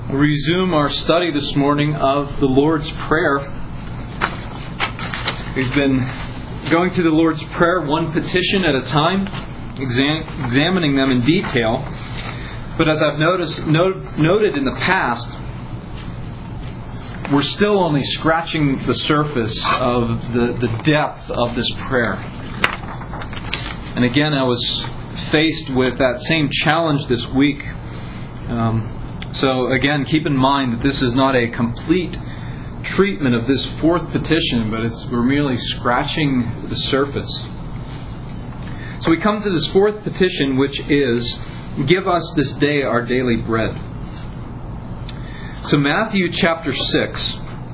resume our study this morning of the Lord's Prayer. We've been going through the Lord's Prayer one petition at a time, examining them in detail. But as I've noted in the past, we're still only scratching the surface of the depth of this prayer. And again, I was faced with that same challenge this week. So again, keep in mind that this is not a complete treatment of this fourth petition, but we're merely scratching the surface. So we come to this fourth petition, which is, "Give us this day our daily bread." So Matthew chapter 6.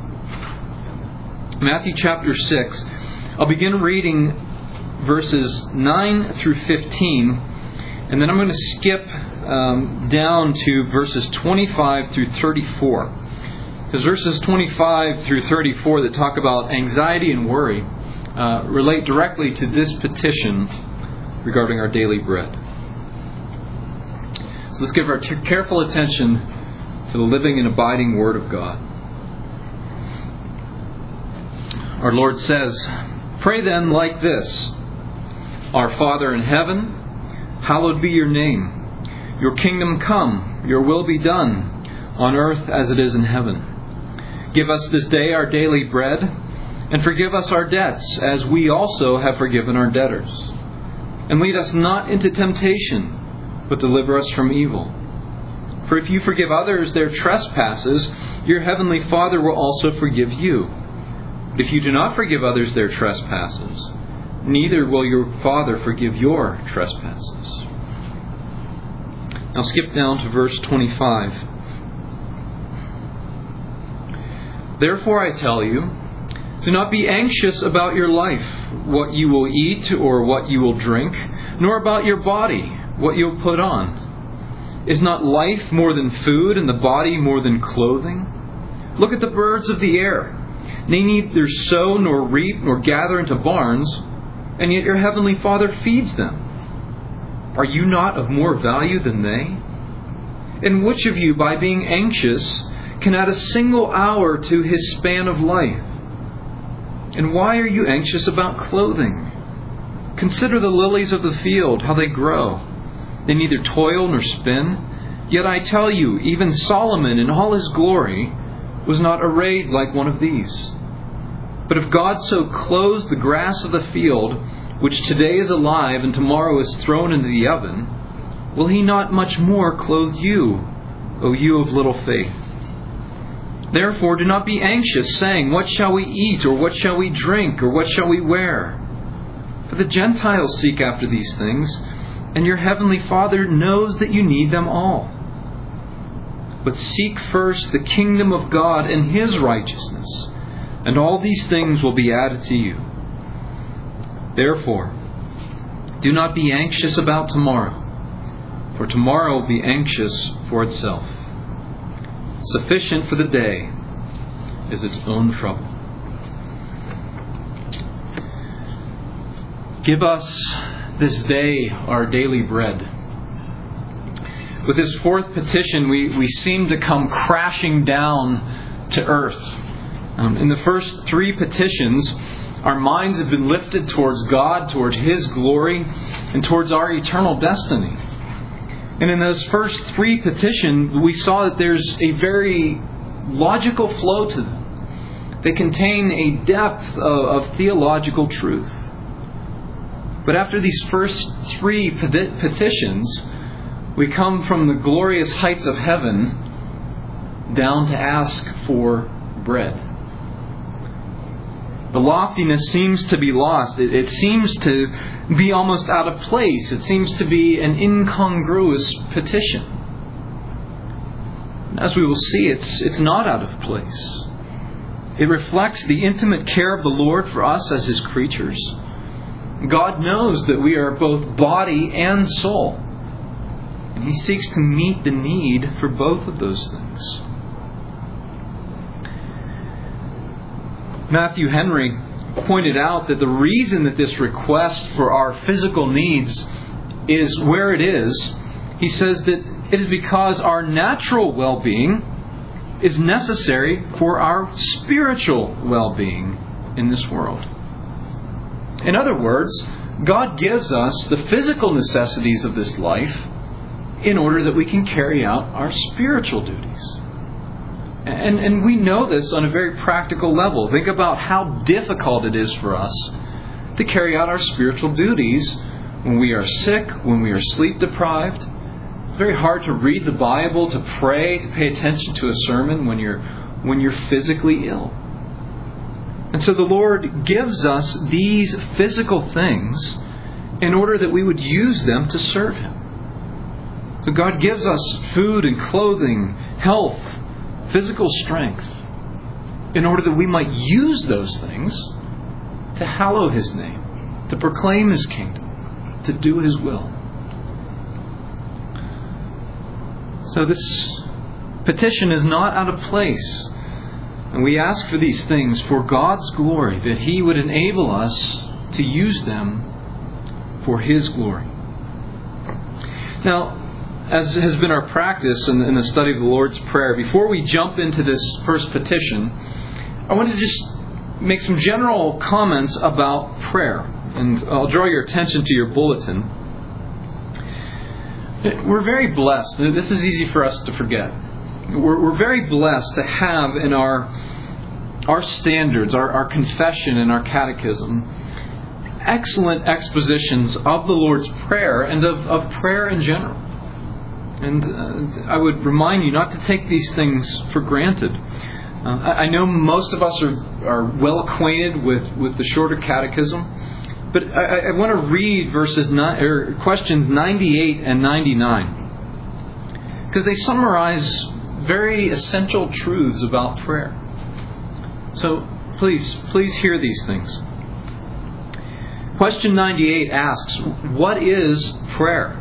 I'll begin reading verses 9 through 15, and then I'm going to skip down to verses 25 through 34. Because verses 25 through 34 that talk about anxiety and worry relate directly to this petition regarding our daily bread. So let's give our careful attention to the living and abiding Word of God. Our Lord says, "Pray then like this: Our Father in heaven, hallowed be your name. Your kingdom come, your will be done, on earth as it is in heaven. Give us this day our daily bread, and forgive us our debts, as we also have forgiven our debtors. And lead us not into temptation, but deliver us from evil. For if you forgive others their trespasses, your heavenly Father will also forgive you. But if you do not forgive others their trespasses, neither will your Father forgive your trespasses." Now skip down to verse 25. "Therefore I tell you, do not be anxious about your life, what you will eat or what you will drink, nor about your body, what you will put on. Is not life more than food, and the body more than clothing? Look at the birds of the air. They neither sow nor reap nor gather into barns, and yet your heavenly Father feeds them. Are you not of more value than they? And which of you, by being anxious, can add a single hour to his span of life? And why are you anxious about clothing? Consider the lilies of the field, how they grow. They neither toil nor spin. Yet I tell you, even Solomon in all his glory was not arrayed like one of these. But if God so clothes the grass of the field, which today is alive and tomorrow is thrown into the oven, will He not much more clothe you, O you of little faith? Therefore do not be anxious, saying, What shall we eat, or what shall we drink, or what shall we wear? For the Gentiles seek after these things, and your heavenly Father knows that you need them all. But seek first the kingdom of God and His righteousness, and all these things will be added to you. Therefore, do not be anxious about tomorrow, for tomorrow will be anxious for itself. Sufficient for the day is its own trouble." Give us this day our daily bread. With this fourth petition, we seem to come crashing down to earth. In the first three petitions, our minds have been lifted towards God, towards His glory, and towards our eternal destiny. And in those first three petitions, we saw that there's a very logical flow to them. They contain a depth of theological truth. But after these first three petitions, we come from the glorious heights of heaven down to ask for bread. The loftiness seems to be lost. It seems to be almost out of place. It seems to be an incongruous petition. As we will see, it's not out of place. It reflects the intimate care of the Lord for us as His creatures. God knows that we are both body and soul, and He seeks to meet the need for both of those things. Matthew Henry pointed out that the reason that this request for our physical needs is where it is, he says that it is because our natural well-being is necessary for our spiritual well-being in this world. In other words, God gives us the physical necessities of this life in order that we can carry out our spiritual duties. And we know this on a very practical level. Think about how difficult it is for us to carry out our spiritual duties when we are sick, when we are sleep deprived. It's very hard to read the Bible, to pray, to pay attention to a sermon when you're physically ill. And so the Lord gives us these physical things in order that we would use them to serve Him. So God gives us food and clothing, health, physical strength, in order that we might use those things to hallow His name, to proclaim His kingdom, to do His will. So this petition is not out of place. And we ask for these things for God's glory, that He would enable us to use them for His glory. Now, as has been our practice in the study of the Lord's Prayer, before we jump into this first petition, I want to just make some general comments about prayer. And I'll draw your attention to your bulletin. We're very blessed. This is easy for us to forget. We're very blessed to have in our standards, our confession and our catechism, excellent expositions of the Lord's Prayer and of prayer in general. And I would remind you not to take these things for granted. I know most of us are well acquainted with the shorter catechism, but I want to read questions 98 and 99, because they summarize very essential truths about prayer. So please hear these things. Question 98 asks, what is prayer?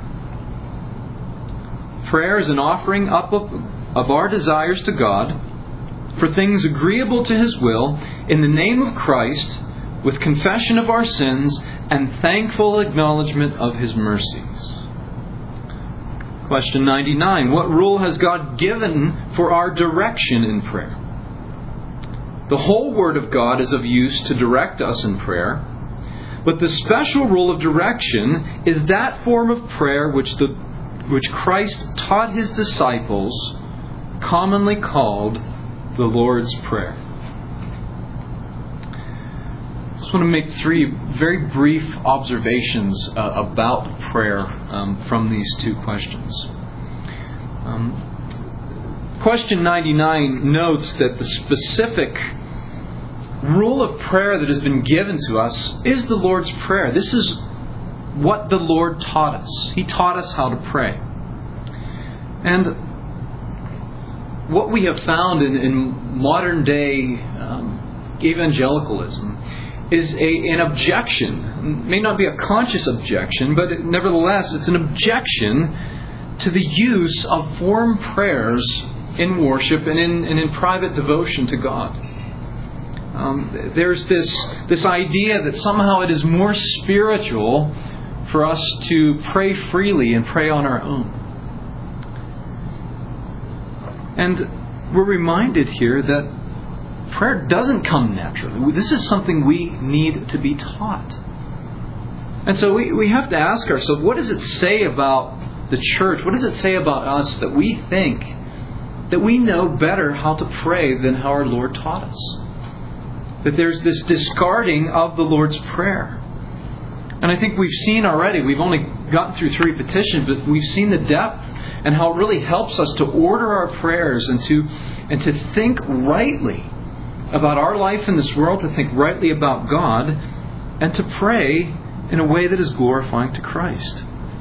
Prayer is an offering up of our desires to God for things agreeable to His will in the name of Christ, with confession of our sins and thankful acknowledgement of His mercies. Question 99. What rule has God given for our direction in prayer? The whole Word of God is of use to direct us in prayer, but the special rule of direction is that form of prayer which Christ taught His disciples, commonly called the Lord's Prayer. I just want to make three very brief observations about prayer from these two questions. Question 99 notes that the specific rule of prayer that has been given to us is the Lord's Prayer. This is what the Lord taught us. He taught us how to pray. And what we have found in modern day evangelicalism is an objection. It may not be a conscious objection, but nevertheless it's an objection to the use of form prayers in worship and in private devotion to God. There's this idea that somehow it is more spiritual for us to pray freely and pray on our own. And we're reminded here that prayer doesn't come naturally. This is something we need to be taught. And so we have to ask ourselves, what does it say about the church? What does it say about us that we think that we know better how to pray than how our Lord taught us? That there's this discarding of the Lord's Prayer. And I think we've seen already, we've only gotten through 3 petitions, but we've seen the depth and how it really helps us to order our prayers and to think rightly about our life in this world, to think rightly about God, and to pray in a way that is glorifying to Christ.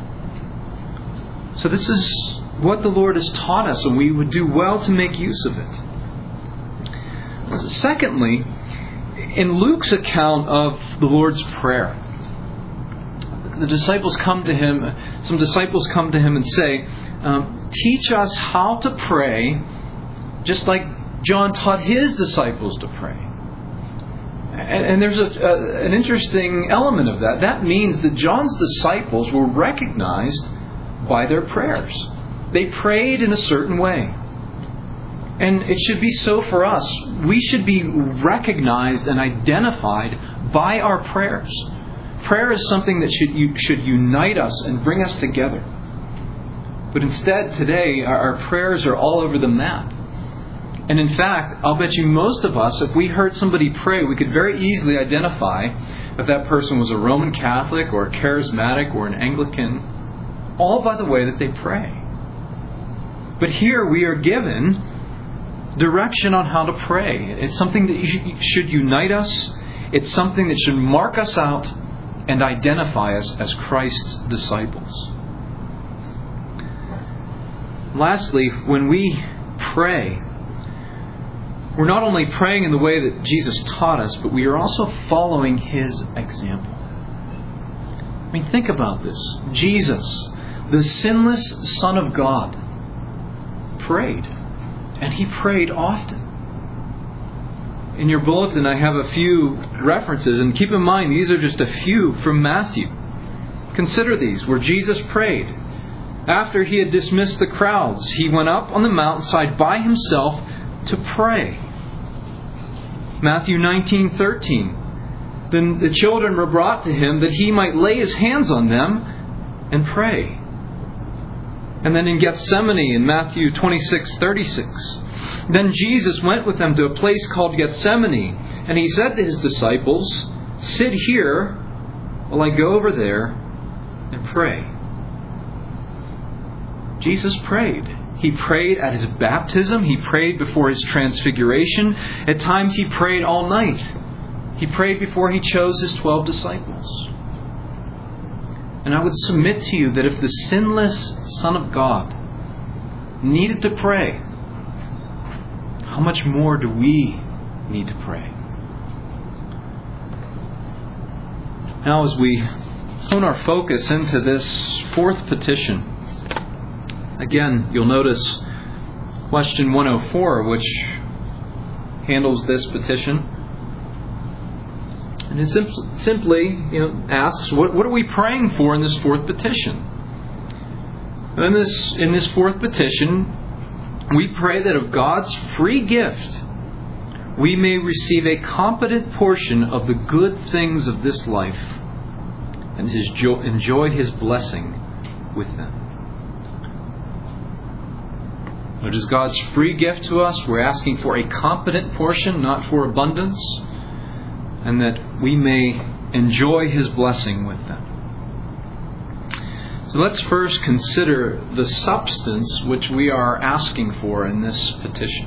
So this is what the Lord has taught us, and we would do well to make use of it. Secondly, in Luke's account of the Lord's Prayer, some disciples come to him and say, teach us how to pray just like John taught his disciples to pray. And there's an interesting element of that. That means that John's disciples were recognized by their prayers. They prayed in a certain way. And it should be so for us. We should be recognized and identified by our prayers. Prayer is something that should unite us and bring us together. But instead, today, our prayers are all over the map. And in fact, I'll bet you most of us, if we heard somebody pray, we could very easily identify if that person was a Roman Catholic or a Charismatic or an Anglican, all by the way that they pray. But here we are given direction on how to pray. It's something that should unite us. It's something that should mark us out and identify us as Christ's disciples. Lastly, when we pray, we're not only praying in the way that Jesus taught us, but we are also following His example. I mean, think about this. Jesus, the sinless Son of God, prayed. And He prayed often. In your bulletin, I have a few references. And keep in mind, these are just a few from Matthew. Consider these, where Jesus prayed. After He had dismissed the crowds, He went up on the mountainside by Himself to pray. Matthew 19:13. Then the children were brought to Him that He might lay His hands on them and pray. And then in Gethsemane in Matthew 26:36. Then Jesus went with them to a place called Gethsemane, and He said to His disciples, "Sit here while I go over there and pray." Jesus prayed. He prayed at His baptism. He prayed before His transfiguration. At times He prayed all night. He prayed before He chose His 12 disciples. And I would submit to you that if the sinless Son of God needed to pray, how much more do we need to pray? Now, as we hone our focus into this fourth petition, again, you'll notice question 104, which handles this petition. And it simply asks, what are we praying for in this fourth petition? And in this fourth petition, we pray that of God's free gift, we may receive a competent portion of the good things of this life and enjoy His blessing with them. It is God's free gift to us. We're asking for a competent portion, not for abundance, and that we may enjoy His blessing with them. So let's first consider the substance which we are asking for in this petition.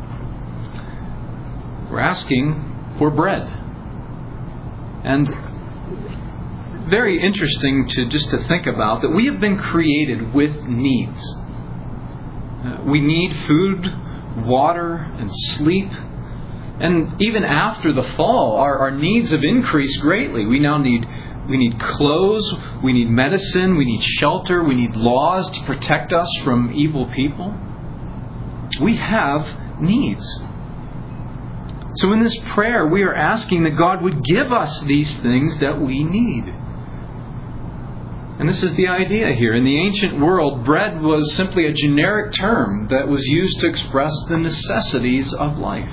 We're asking for bread. And very interesting to think about that we have been created with needs. We need food, water, and sleep. And even after the fall, our needs have increased greatly. We need clothes, we need medicine, we need shelter, we need laws to protect us from evil people. We have needs. So in this prayer, we are asking that God would give us these things that we need. And this is the idea here. In the ancient world, bread was simply a generic term that was used to express the necessities of life.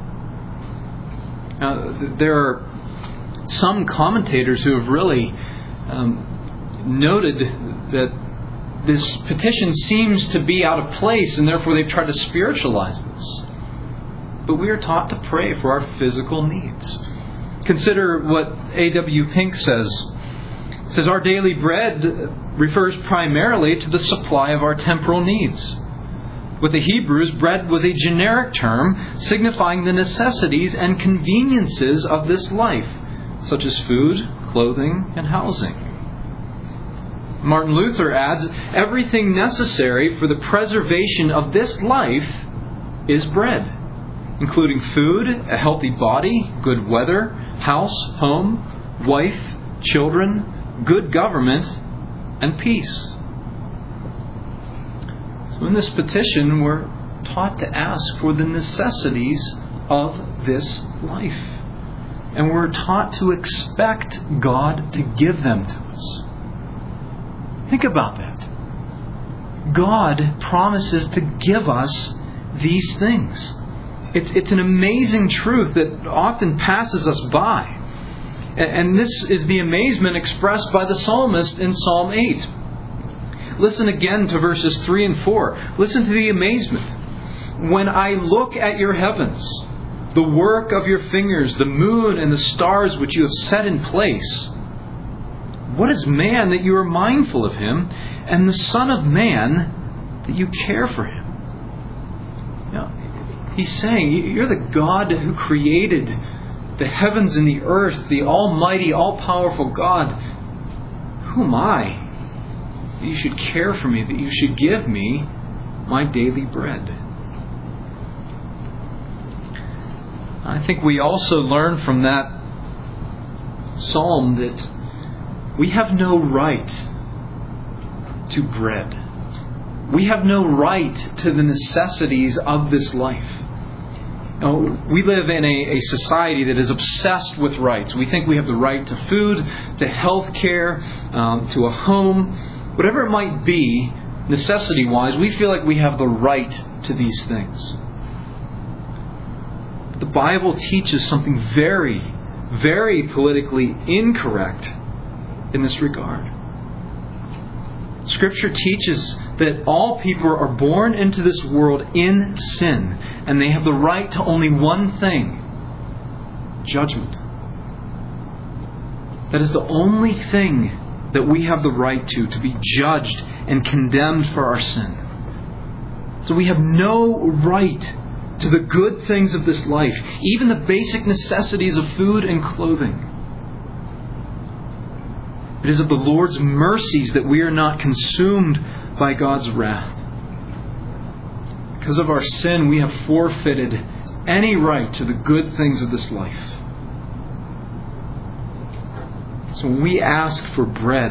Now, there are some commentators who have really noted that this petition seems to be out of place, and therefore they've tried to spiritualize this. But we are taught to pray for our physical needs. Consider what A.W. Pink says. It says, our daily bread refers primarily to the supply of our temporal needs. With the Hebrews, bread was a generic term signifying the necessities and conveniences of this life, such as food, clothing, and housing. Martin Luther adds, everything necessary for the preservation of this life is bread, including food, a healthy body, good weather, house, home, wife, children, good government, and peace. So in this petition, we're taught to ask for the necessities of this life. And we're taught to expect God to give them to us. Think about that. God promises to give us these things. It's an amazing truth that often passes us by. And this is the amazement expressed by the psalmist in Psalm 8. Listen again to verses 3 and 4. Listen to the amazement. When I look at your heavens, the work of your fingers, the moon and the stars which you have set in place, what is man that you are mindful of him, and the Son of Man that you care for him? He's saying, you're the God who created the heavens and the earth, the almighty, all-powerful God. Who am I that you should care for me, that you should give me my daily bread? I think we also learn from that psalm that we have no right to bread. We have no right to the necessities of this life. We live in a society that is obsessed with rights. We think we have the right to food, to health care, to a home. Whatever it might be, necessity-wise, we feel like we have the right to these things. But the Bible teaches something very, very politically incorrect in this regard. Scripture teaches that all people are born into this world in sin, and they have the right to only one thing: judgment. That is the only thing that we have the right to be judged and condemned for our sin. So we have no right to the good things of this life, even the basic necessities of food and clothing. It is of the Lord's mercies that we are not consumed by God's wrath. Because of our sin, we have forfeited any right to the good things of this life. So when we ask for bread,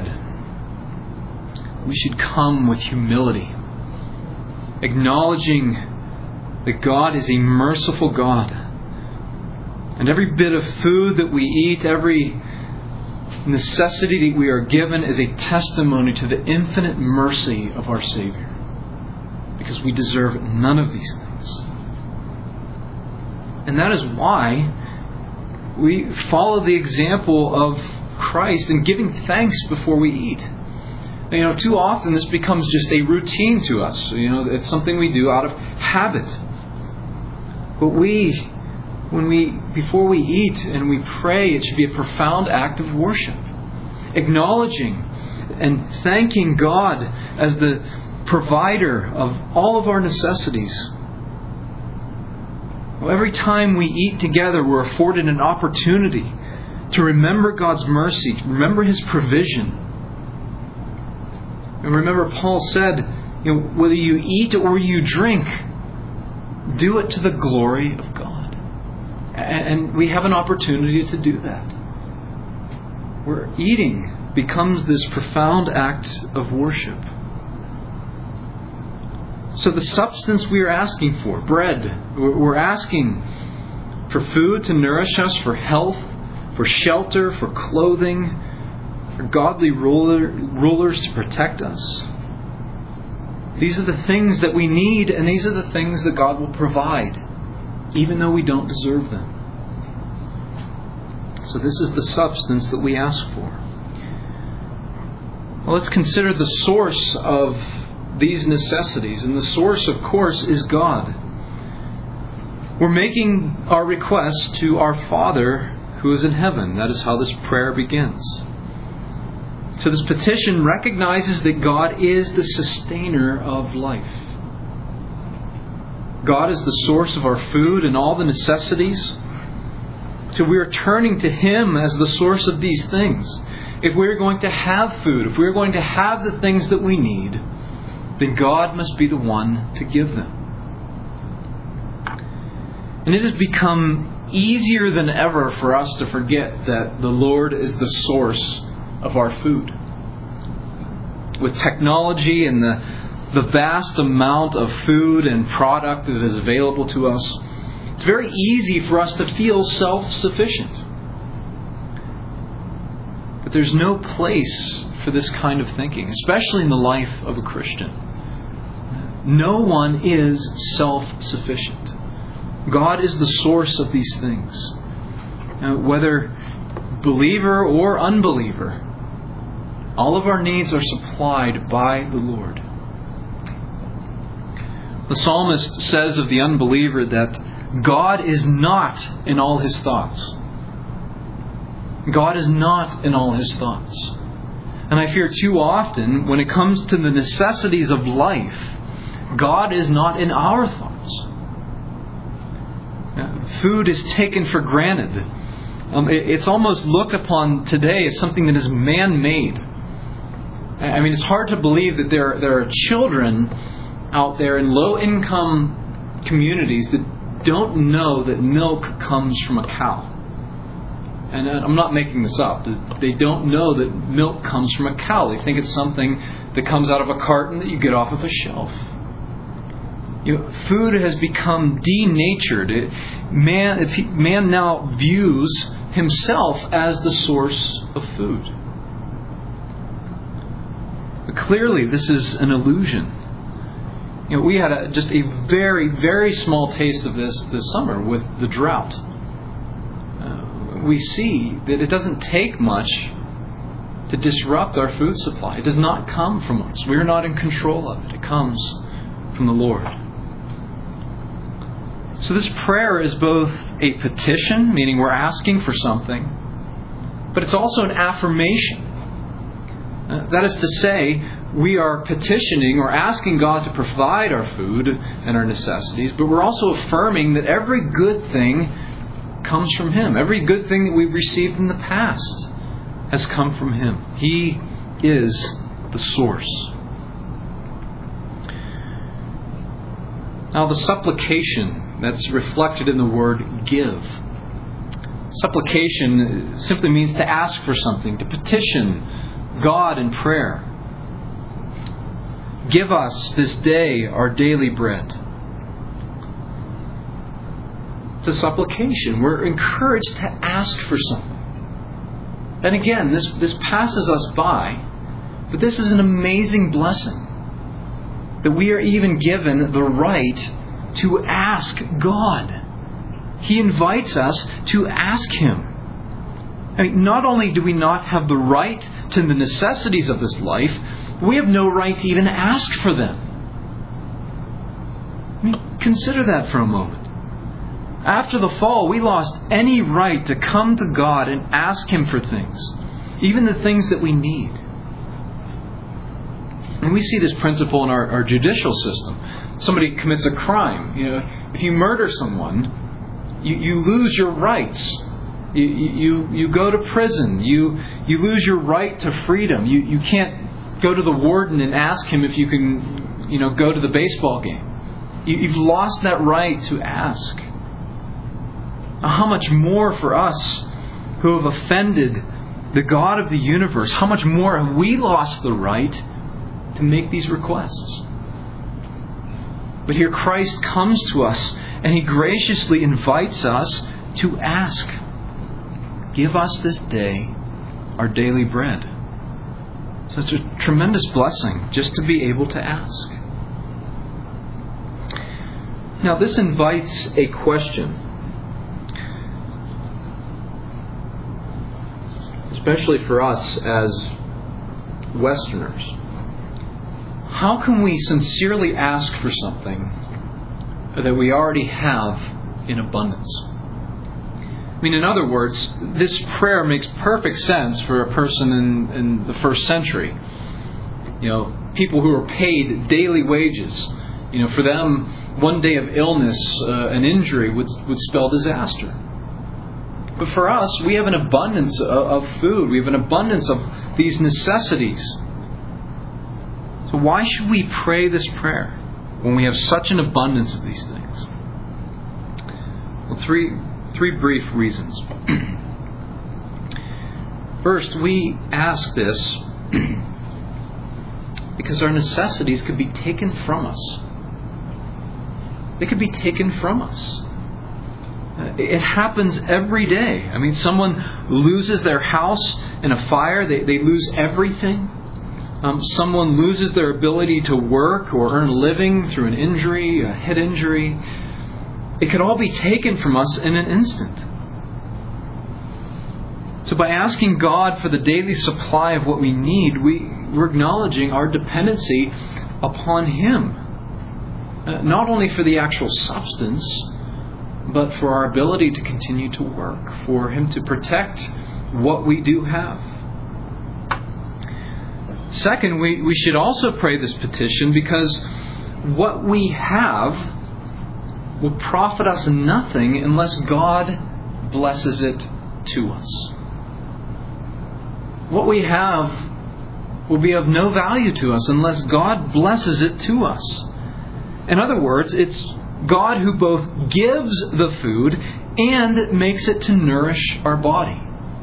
we should come with humility, acknowledging that God is a merciful God. And every bit of food that we eat, every necessity that we are given is a testimony to the infinite mercy of our Savior. Because we deserve none of these things. And that is why we follow the example of Christ in giving thanks before we eat. Too often this becomes just a routine to us. It's something we do out of habit. But before we eat and we pray, it should be a profound act of worship. Acknowledging and thanking God as the provider of all of our necessities. Every time we eat together, we're afforded an opportunity to remember God's mercy, to remember His provision. And remember, Paul said, whether you eat or you drink, do it to the glory of God. And we have an opportunity to do that. Where eating becomes this profound act of worship. So the substance we are asking for, bread, we're asking for food to nourish us, for health, for shelter, for clothing, for godly rulers to protect us. These are the things that we need, and these are the things that God will provide, even though we don't deserve them. So this is the substance that we ask for. Well, let's consider the source of these necessities. And the source, of course, is God. We're making our request to our Father who is in heaven. That is how this prayer begins. So this petition recognizes that God is the sustainer of life. God is the source of our food and all the necessities. So we are turning to Him as the source of these things. If we're going to have food, if we're going to have the things that we need, then God must be the one to give them. And it has become easier than ever for us to forget that the Lord is the source of our food. With technology and the vast amount of food and product that is available to us, it's very easy for us to feel self-sufficient. But there's no place for this kind of thinking, especially in the life of a Christian. No one is self-sufficient. God is the source of these things. Whether believer or unbeliever, all of our needs are supplied by the Lord. The psalmist says of the unbeliever that God is not in all his thoughts. God is not in all his thoughts. And I fear too often, when it comes to the necessities of life, God is not in our thoughts. Food is taken for granted. It's almost looked upon today as something that is man-made. I mean, it's hard to believe that there are children out there in low-income communities that don't know that milk comes from a cow. And I'm not making this up. They don't know that milk comes from a cow. They think it's something that comes out of a carton that you get off of a shelf. Food has become denatured. Man now views himself as the source of food. But clearly, this is an illusion. We had just a very, very small taste of this summer with the drought. We see that it doesn't take much to disrupt our food supply. It does not come from us. We are not in control of it. It comes from the Lord. So this prayer is both a petition, meaning we're asking for something, but it's also an affirmation. That is to say, we are petitioning or asking God to provide our food and our necessities, but we're also affirming that every good thing comes from Him. Every good thing that we've received in the past has come from Him. He is the source. Now, the supplication that's reflected in the word give. Supplication simply means to ask for something, to petition God in prayer. Give us this day our daily bread. It's a supplication. We're encouraged to ask for something. And again, this passes us by, but this is an amazing blessing. That we are even given the right to ask God. He invites us to ask Him. I mean, not only do we not have the right to the necessities of this life, we have no right to even ask for them. I mean, consider that for a moment. After the fall, we lost any right to come to God and ask Him for things, even the things that we need. And we see this principle in our judicial system. Somebody commits a crime. If you murder someone, you lose your rights. You go to prison. You lose your right to freedom. You can't go to the warden and ask him if you can, go to the baseball game. You've lost that right to ask. How much more for us who have offended the God of the universe? How much more have we lost the right to make these requests? But here Christ comes to us and He graciously invites us to ask. Give us this day our daily bread. So it's a tremendous blessing just to be able to ask. Now this invites a question. Especially for us as Westerners. How can we sincerely ask for something that we already have in abundance? I mean, in other words, this prayer makes perfect sense for a person in the first century. People who are paid daily wages. For them, one day of illness, an injury would spell disaster. But for us, we have an abundance of food. We have an abundance of these necessities. So why should we pray this prayer when we have such an abundance of these things? Well, three brief reasons. First, we ask this because our necessities could be taken from us. They could be taken from us. It happens every day. I mean, someone loses their house in a fire. They lose everything. someone loses their ability to work or earn a living through an injury, a head injury, it could all be taken from us in an instant. So by asking God for the daily supply of what we need, we're acknowledging our dependency upon Him. Not only for the actual substance, but for our ability to continue to work, for Him to protect what we do have. Second, we should also pray this petition because what we have will profit us nothing unless God blesses it to us. What we have will be of no value to us unless God blesses it to us. In other words, it's God who both gives the food and makes it to nourish our body.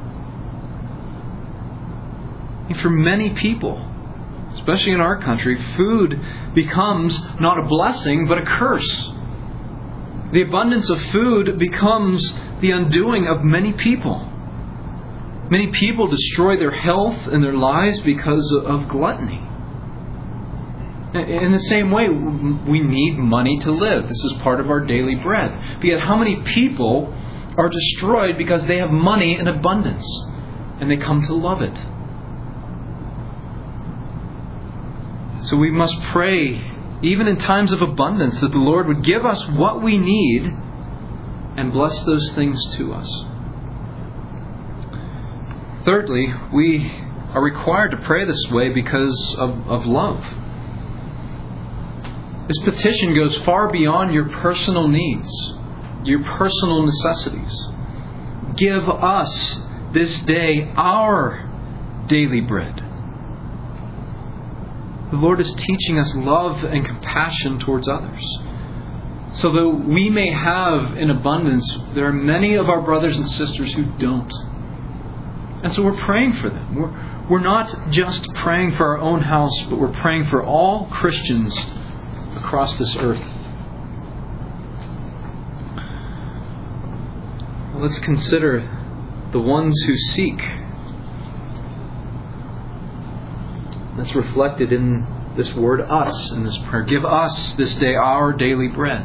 And for many people, especially in our country, food becomes not a blessing but a curse. The abundance of food becomes the undoing of many people. Many people destroy their health and their lives because of gluttony. In the same way, we need money to live. This is part of our daily bread. But yet, how many people are destroyed because they have money in abundance and they come to love it? So we must pray, even in times of abundance, that the Lord would give us what we need and bless those things to us. Thirdly, we are required to pray this way because of love. This petition goes far beyond your personal needs, your personal necessities. Give us this day our daily bread. The Lord is teaching us love and compassion towards others. So though we may have in abundance, there are many of our brothers and sisters who don't. And so we're praying for them. We're not just praying for our own house, but we're praying for all Christians across this earth. Let's consider the ones who seek. That's reflected in this word us in this prayer. Give us this day our daily bread.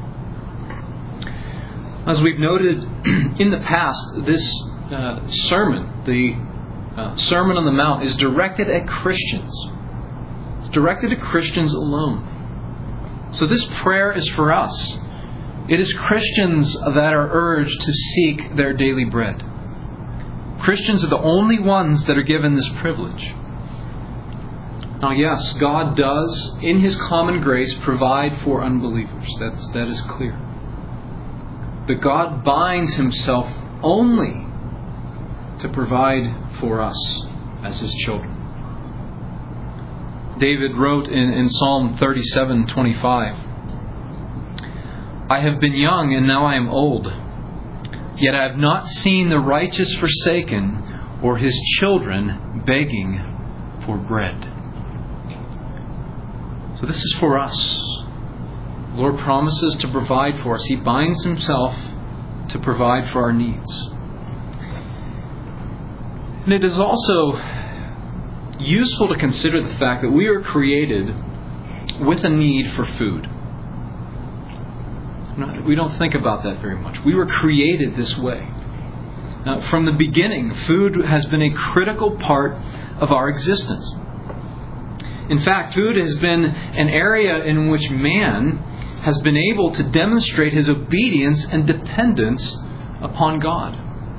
As we've noted in the past, this sermon, the Sermon on the Mount, is directed at Christians. It's directed at Christians alone. So this prayer is for us. It is Christians that are urged to seek their daily bread. Christians are the only ones that are given this privilege. Now yes, God does, in His common grace, provide for unbelievers. That is clear. But God binds Himself only to provide for us as His children. David wrote in Psalm 37:25, I have been young and now I am old, yet I have not seen the righteous forsaken or his children begging for bread. So this is for us. The Lord promises to provide for us. He binds Himself to provide for our needs. And it is also useful to consider the fact that we are created with a need for food. We don't think about that very much. We were created this way. From the beginning, food has been a critical part of our existence. In fact, food has been an area in which man has been able to demonstrate his obedience and dependence upon God.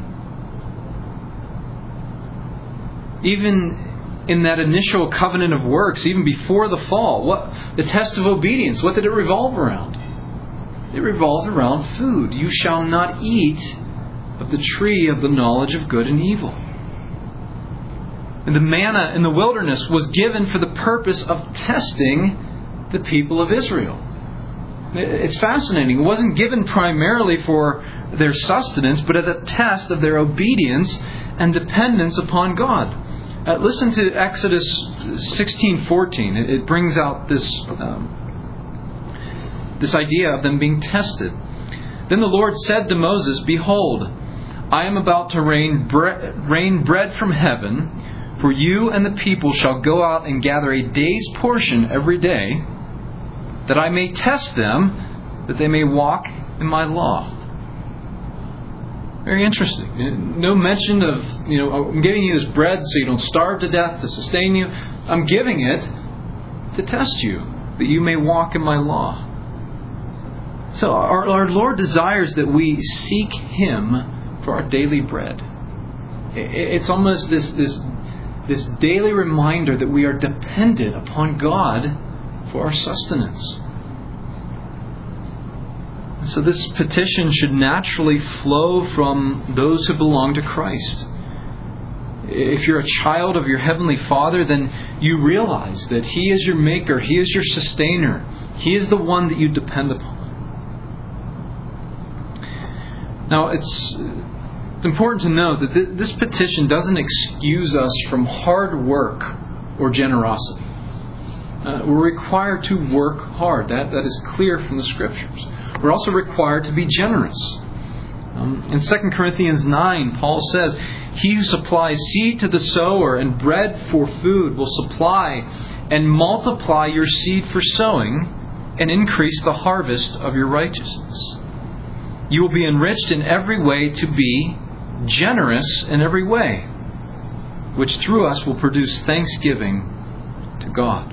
Even in that initial covenant of works, even before the fall, the test of obedience, what did it revolve around? It revolved around food. You shall not eat of the tree of the knowledge of good and evil. And the manna in the wilderness was given for the purpose of testing the people of Israel. It's fascinating. It wasn't given primarily for their sustenance, but as a test of their obedience and dependence upon God. Listen to Exodus 16:14. It brings out this idea of them being tested. Then the Lord said to Moses, Behold, I am about to rain bread from heaven For you and the people shall go out and gather a day's portion every day, that I may test them, that they may walk in my law. Very interesting. No mention of, I'm giving you this bread so you don't starve to death, to sustain you. I'm giving it to test you, that you may walk in my law. So our Lord desires that we seek Him for our daily bread. It's almost this daily reminder that we are dependent upon God for our sustenance. So this petition should naturally flow from those who belong to Christ. If you're a child of your Heavenly Father, then you realize that He is your Maker, He is your Sustainer, He is the one that you depend upon. Now, it's important to know that this petition doesn't excuse us from hard work or generosity. We're required to work hard. That is clear from the Scriptures. We're also required to be generous. In 2 Corinthians 9, Paul says, He who supplies seed to the sower and bread for food will supply and multiply your seed for sowing and increase the harvest of your righteousness. You will be enriched in every way to be generous in every way, which through us will produce thanksgiving to God.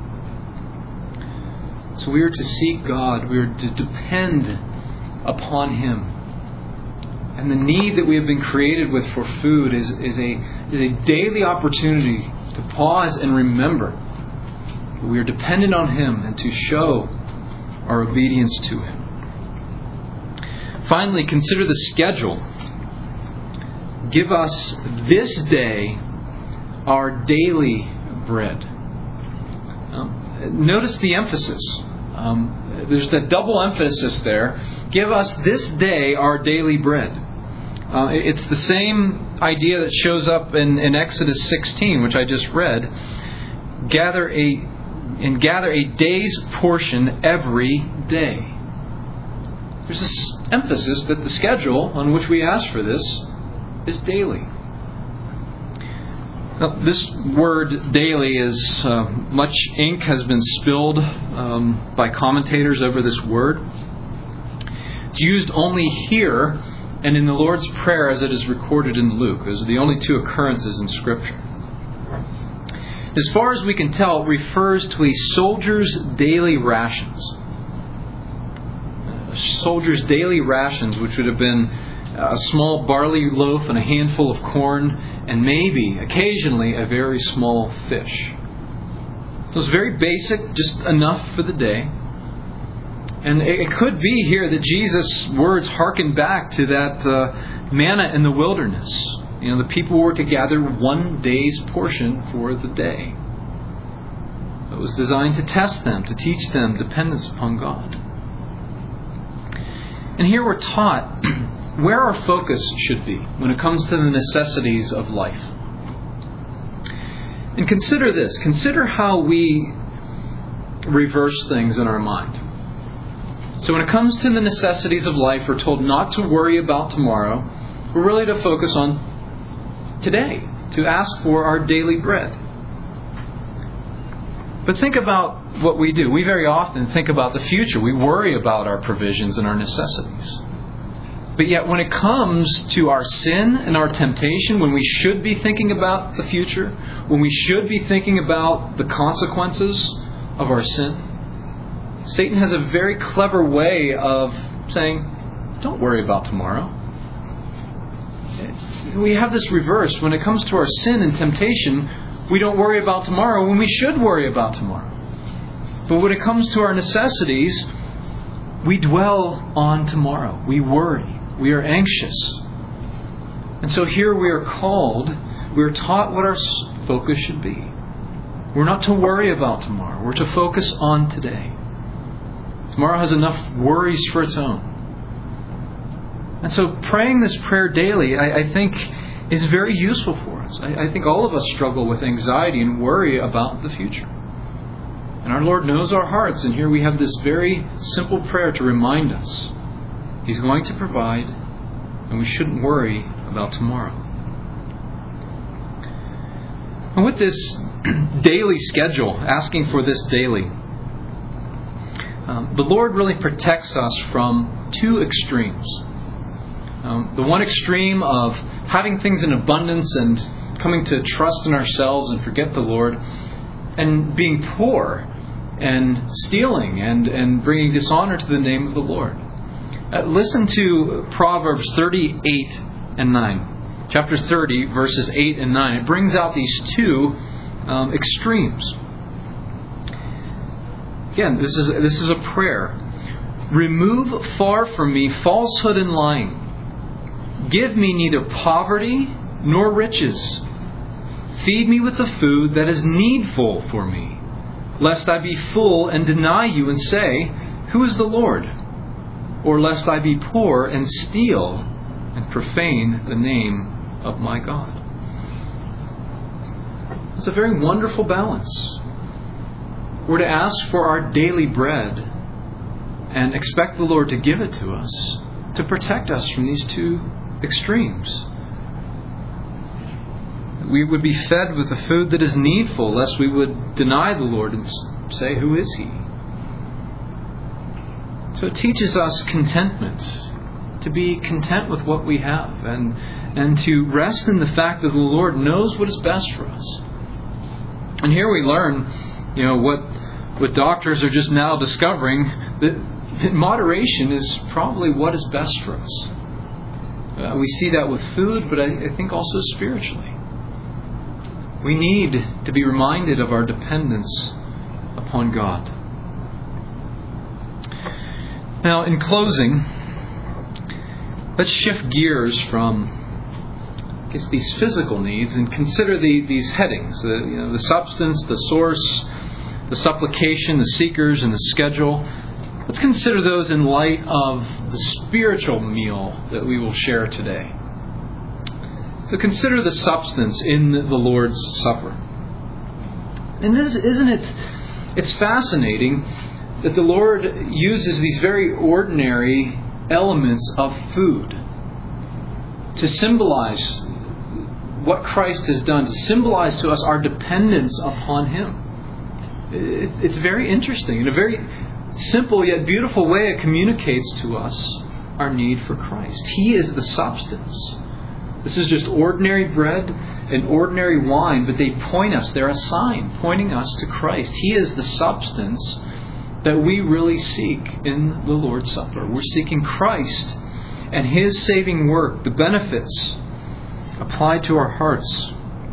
So we are to seek God. We are to depend upon Him. And the need that we have been created with for food is a daily opportunity to pause and remember that we are dependent on Him and to show our obedience to Him. Finally, consider the schedule. Give us this day our daily bread. Notice the emphasis. There's that double emphasis there. Give us this day our daily bread. It's the same idea that shows up in Exodus 16, which I just read. Gather a day's portion every day. There's this emphasis that the schedule on which we ask for this is daily. Now, this word daily is much ink has been spilled by commentators over this word. It's used only here and in the Lord's Prayer as it is recorded in Luke. Those are the only two occurrences in Scripture. As far as we can tell, it refers to a soldier's daily rations. A soldier's daily rations, which would have been a small barley loaf and a handful of corn, and maybe, occasionally, a very small fish. So it's very basic, just enough for the day. And it could be here that Jesus' words harken back to that manna in the wilderness. The people were to gather one day's portion for the day. It was designed to test them, to teach them dependence upon God. And here we're taught where our focus should be when it comes to the necessities of life. And consider this. Consider how we reverse things in our mind. So when it comes to the necessities of life, we're told not to worry about tomorrow. We're really to focus on today, to ask for our daily bread. But think about what we do. We very often think about the future. We worry about our provisions and our necessities. But yet when it comes to our sin and our temptation, when we should be thinking about the future, when we should be thinking about the consequences of our sin, Satan has a very clever way of saying, don't worry about tomorrow. We have this reverse. When it comes to our sin and temptation, we don't worry about tomorrow when we should worry about tomorrow. But when it comes to our necessities, we dwell on tomorrow. We worry. We are anxious. And so here we are taught what our focus should be. We're not to worry about tomorrow. We're to focus on today. Tomorrow has enough worries for its own. And so praying this prayer daily, I think, is very useful for us. I think all of us struggle with anxiety and worry about the future. And our Lord knows our hearts, and here we have this very simple prayer to remind us He's going to provide, and we shouldn't worry about tomorrow. And with this daily schedule, asking for this daily, the Lord really protects us from two extremes. The one extreme of having things in abundance and coming to trust in ourselves and forget the Lord, and being poor and stealing and bringing dishonor to the name of the Lord. Listen to Proverbs 38 and 9. Chapter 30, verses 8 and 9. It brings out these two extremes. Again, this is a prayer. Remove far from me falsehood and lying. Give me neither poverty nor riches. Feed me with the food that is needful for me, lest I be full and deny you and say, who is the Lord? Or lest I be poor and steal and profane the name of my God. It's a very wonderful balance. We're to ask for our daily bread and expect the Lord to give it to us, to protect us from these two extremes. We would be fed with the food that is needful, lest we would deny the Lord and say, who is He? So it teaches us contentment, to be content with what we have, and to rest in the fact that the Lord knows what is best for us. And here we learn, what doctors are just now discovering, that moderation is probably what is best for us. We see that with food, but I think also spiritually. We need to be reminded of our dependence upon God. Now, in closing, let's shift gears from these physical needs and consider these headings: the substance, the source, the supplication, the seekers, and the schedule. Let's consider those in light of the spiritual meal that we will share today. So consider the substance in the Lord's Supper. And isn't it? It's fascinating that the Lord uses these very ordinary elements of food to symbolize what Christ has done, to symbolize to us our dependence upon Him. It's very interesting. In a very simple yet beautiful way, it communicates to us our need for Christ. He is the substance. This is just ordinary bread and ordinary wine, but they point us, they're a sign pointing us to Christ. He is the substance that we really seek in the Lord's Supper. We're seeking Christ and His saving work, the benefits applied to our hearts.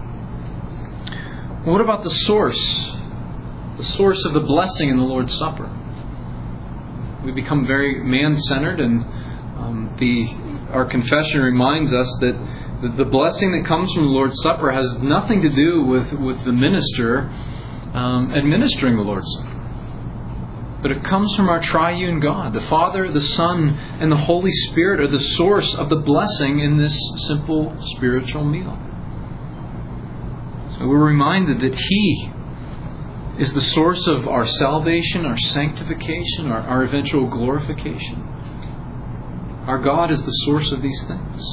What about the source? The source of the blessing in the Lord's Supper. We become very man-centered, and our confession reminds us that the blessing that comes from the Lord's Supper has nothing to do with the minister administering the Lord's Supper. But it comes from our triune God. The Father, the Son, and the Holy Spirit are the source of the blessing in this simple spiritual meal. So we're reminded that He is the source of our salvation, our sanctification, our eventual glorification. Our God is the source of these things.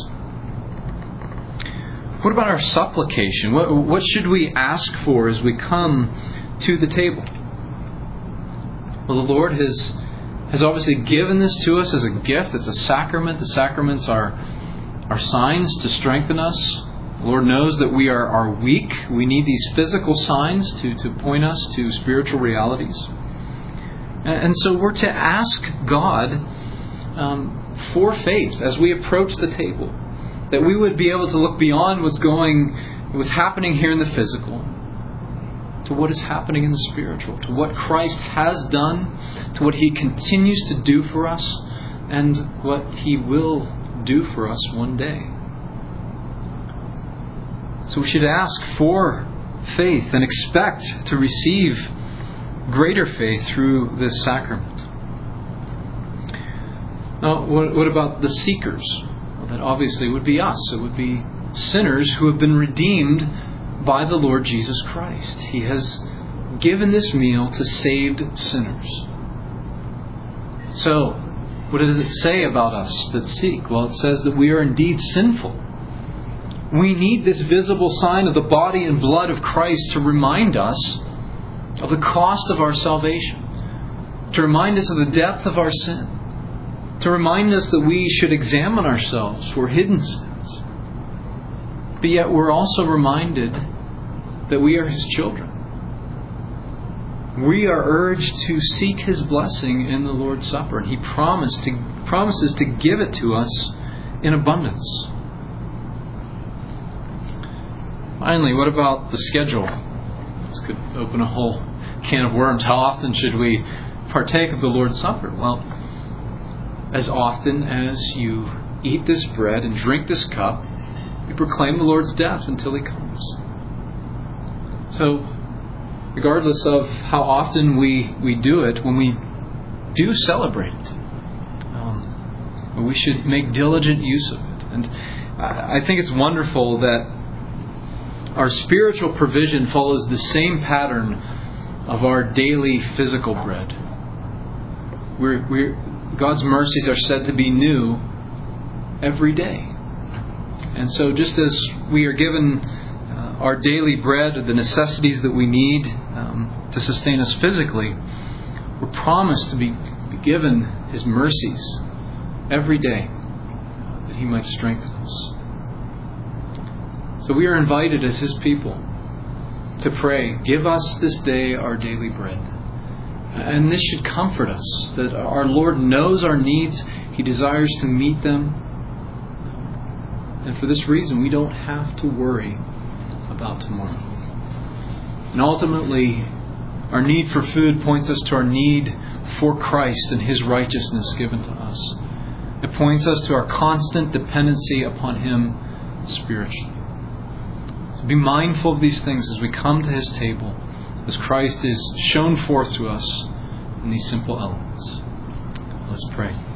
What about our supplication? What should we ask for as we come to the table? Well, the Lord has obviously given this to us as a gift. It's a sacrament. The sacraments are signs to strengthen us. The Lord knows that we are weak. We need these physical signs to point us to spiritual realities. And so we're to ask God for faith as we approach the table, that we would be able to look beyond what's happening here in the physical, to what is happening in the spiritual, to what Christ has done, to what He continues to do for us, and what He will do for us one day. So we should ask for faith and expect to receive greater faith through this sacrament. Now, what about the seekers? Well, that obviously would be us. It would be sinners who have been redeemed by the Lord Jesus Christ. He has given this meal to saved sinners. So, what does it say about us that seek? Well, it says that we are indeed sinful. We need this visible sign of the body and blood of Christ to remind us of the cost of our salvation, to remind us of the depth of our sin, to remind us that we should examine ourselves for hidden sins. But yet we're also reminded that we are His children. We are urged to seek His blessing in the Lord's Supper, and He promises to give it to us in abundance. Finally, what about the schedule? This could open a whole can of worms. How often should we partake of the Lord's Supper? Well, as often as you eat this bread and drink this cup, you proclaim the Lord's death until He comes. So, regardless of how often we do it, when we do celebrate it, we should make diligent use of it. And I think it's wonderful that our spiritual provision follows the same pattern of our daily physical bread. God's mercies are said to be new every day. And so just as we are given our daily bread, the necessities that we need to sustain us physically, we're promised to be given His mercies every day that He might strengthen us. So we are invited as His people to pray, "Give us this day our daily bread." And this should comfort us, that our Lord knows our needs. He desires to meet them. And for this reason, we don't have to worry about tomorrow. And ultimately, our need for food points us to our need for Christ and His righteousness given to us. It points us to our constant dependency upon Him spiritually. So be mindful of these things as we come to His table, as Christ is shown forth to us in these simple elements. Let's pray.